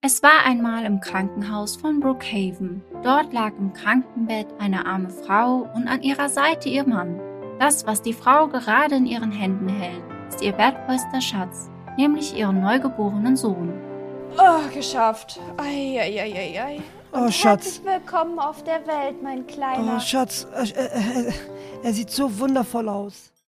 Es war einmal im Krankenhaus von Brookhaven. Dort lag im Krankenbett eine arme Frau und an ihrer Seite ihr Mann. Das, was die Frau gerade in ihren Händen hält, ist ihr wertvollster Schatz, nämlich ihren neugeborenen Sohn. Oh, geschafft. Ei, ei, ei, ei, ei. Oh, Schatz. Herzlich willkommen auf der Welt, mein Kleiner. Oh, Schatz. Er sieht so wundervoll aus.